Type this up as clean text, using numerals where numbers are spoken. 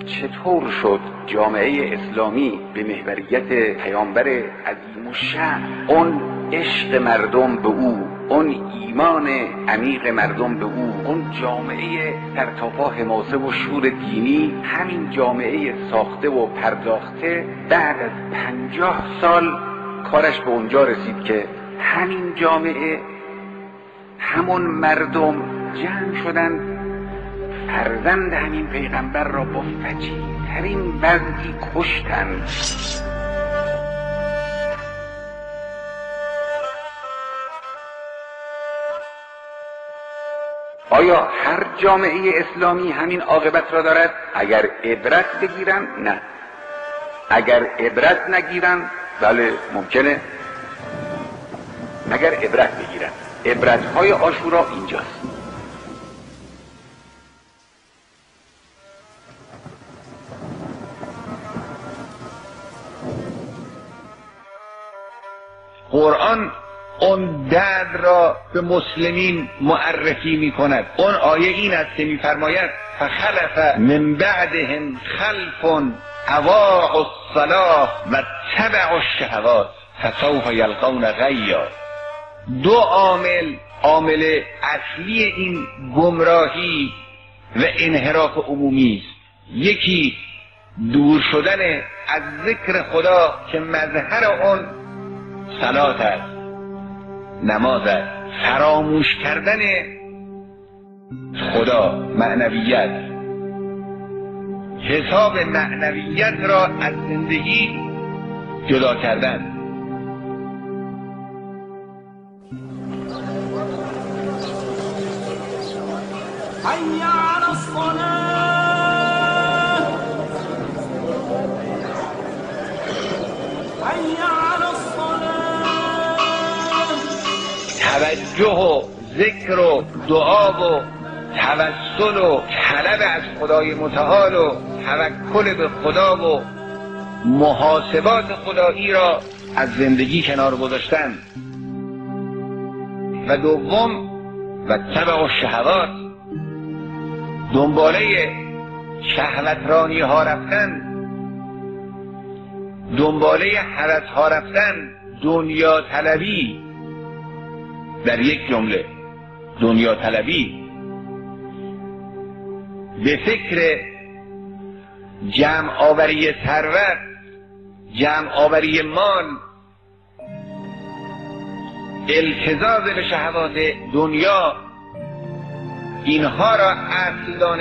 چطور شد جامعه اسلامی به محوریت پیامبر عظیم الشأن، اون عشق مردم به او، اون ایمان عمیق مردم به او، اون جامعه سرتاپا حماسه و شور دینی، همین جامعه ساخته و پرداخته بعد از 50 سال کارش به اونجا رسید که همین جامعه، همون مردم جمع شدن فرزند همین پیغمبر را با فجیع‌ترین وضعی کشتند. آیا هر جامعه اسلامی همین عاقبت را دارد؟ اگر عبرت بگیرن نه، اگر عبرت نگیرن بله ممکنه، مگر عبرت بگیرن. عبرت‌های عاشورا اینجاست. قرآن اون درد را به مسلمین معرفی می کند. اون آیه این است که می فرماید فخلف من بعدهم خلف اضاعوا الصلاة و اتبعوا الشهوات فسوف یلقون غیا. دو عامل اصلی این گمراهی و انحراف عمومی است. یکی دور شدن از ذکر خدا که مظهر اون صلات است، نماز است، فراموش کردن خدا، معنویت، حساب معنویت را از زندگی جدا کردن. حی علی الصلاة، حی علی الصلاة. توجه و ذکر و دعا و توسل و طلب از خدای متعال و توکل به خدا و محاسبات خدایی را از زندگی کنار گذاشتن. و دوم و تبع الشهوات، دنباله شهوترانی ها رفتن، دنباله هوس ها رفتن، دنیا طلبی. در یک جمله دنیا طلبی، به فکر جمع آوری ثروت، جمع آوری مال، التزاز به شهوات دنیا، اینها را اصل دانست.